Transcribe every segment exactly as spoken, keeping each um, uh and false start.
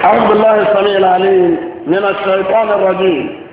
أعوذ بالله السميع العليم من الشيطان الرجيم.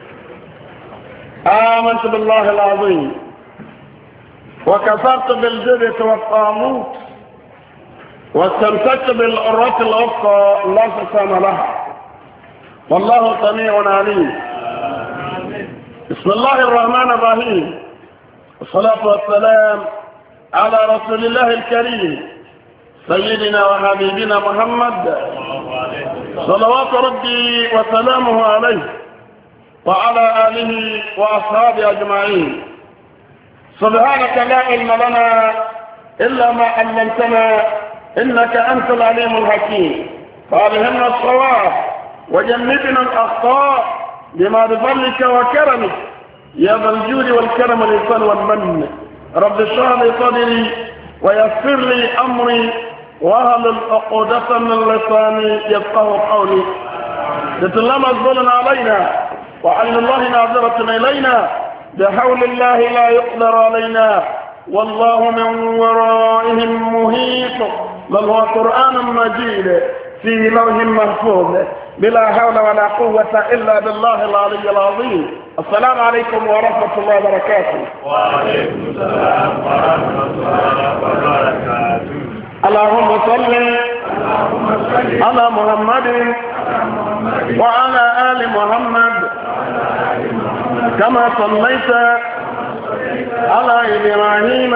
آمنت بالله العظيم وكفرت بالجبت والطاغوت واستمسكت بالعروة الوثقى لا انفصام لها والله سميع عليم. بسم الله الرحمن الرحيم، والصلاة والسلام على رسول الله الكريم سيدنا وحبيبنا محمد صلوات ربي وسلامه عليه وعلى آله وأصحابه أجمعين. سبحانك لا علم لنا إلا ما علمتنا إنك أنت العليم الحكيم، فألهمنا الصواب وجنبنا الأخطاء بما بفضلك وكرمك يا ذا الجود والكرم والإحسان والمن. رب اشرح لي صدري ويسر لي أمري واهلل عقدة من لساني يفقه قولي. تتلم الظلم علينا وعلى الله ناظرة إلينا، بحول الله لا يقدر علينا والله من ورائهم محيط، بل هو قرآن مجيد في لوح محفوظ بلا حول ولا قوة إلا بالله العلي العظيم. السلام عليكم ورحمة الله وبركاته. وعليكم السلام ورحمة الله وبركاته. اللهم صل على محمد وعلى آل محمد كما صليت على إبراهيم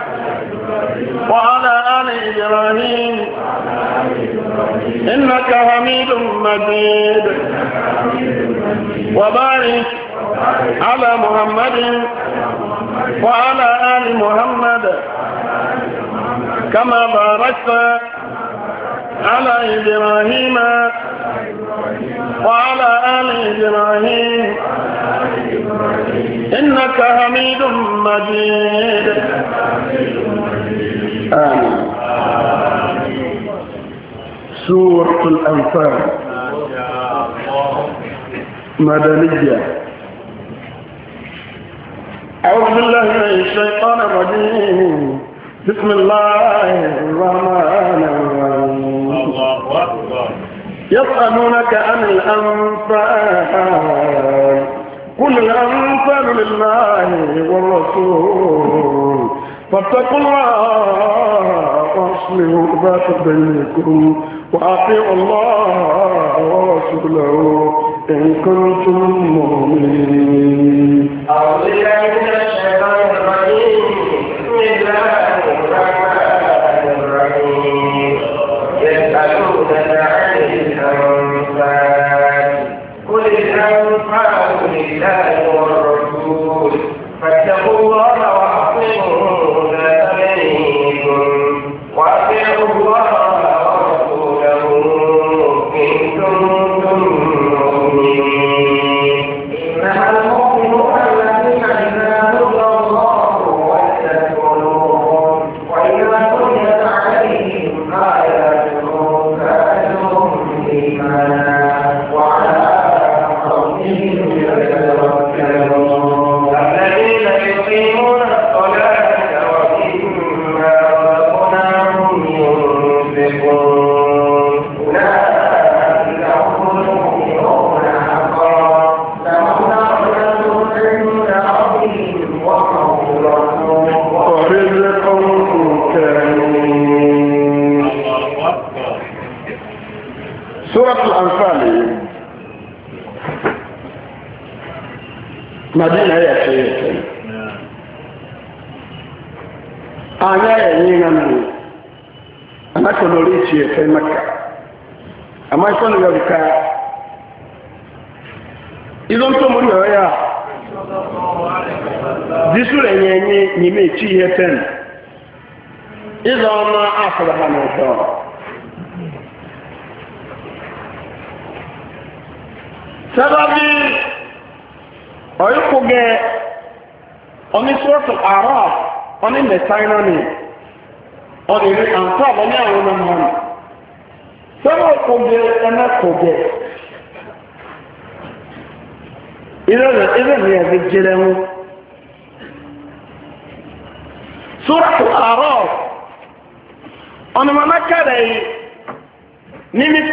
وعلى آل إبراهيم إنك حميد مجيد، وبارك على محمد وعلى آل محمد كما باركت على إبراهيم وعلى آل إبراهيم إنك حميد مجيد. آمين. سورة الأنفال مدنية. أعوذ بالله من الشيطان الرجيم. بسم الله الرحمن الرحيم. الله أكبر. يسألونك عن الأنفال قل الأنفال لله والرسول فاتقوا الله واصلحوا ذات بينكم وأطيعوا الله ورسوله إن كنتم مؤمنين. أعوذ بالله من الشيطان الرجيم. بسم الله الرحمن الرحيم. يسألونك عن الأنفال قل الأنفال لله والرسول فاتقوا الله وأطيعوا ذات بينكم وأطيعوا الله ورسوله إن كنتم مؤمنين. إنما المؤمنون الذين إذا ذكر الله وجلت قلوبهم وإذا تليت عليهم آياته زادتهم إيمانا وعلى ربهم يتوكلون. الذين يقيمون الصلاة ومما رزقناهم ينفقون أولئك هم المؤمنون حقا لهم مغفرة عند ربهم ومغفرة ورزق كريم. الله أكبر. سورة الأنفال مدينة هي شيء أنا يعني أنا كنت أريد في مكة أما يكون يبقى إذا أنتم مريوا يا ديسور يعني نمشي هتن إذا ما أصلح نوصل سببي ọ̀yọ́kọ̀gẹ́ onísọ́ọ̀tù àárọ̀ onímẹ̀sáínà ni ọ̀dẹ̀rẹ̀ àǹfààbọ̀ ní àwọn ọmọ ọmọ sọ́wọ́ kọ̀gẹ́ ẹnẹ́kọ̀gẹ́ ilẹ̀ ní ẹ̀gbẹ́ jẹrẹ wọn sọ́ọ̀tù àárọ̀ ọ̀nàmọ̀mẹ́kẹ̀rẹ̀ yìí ní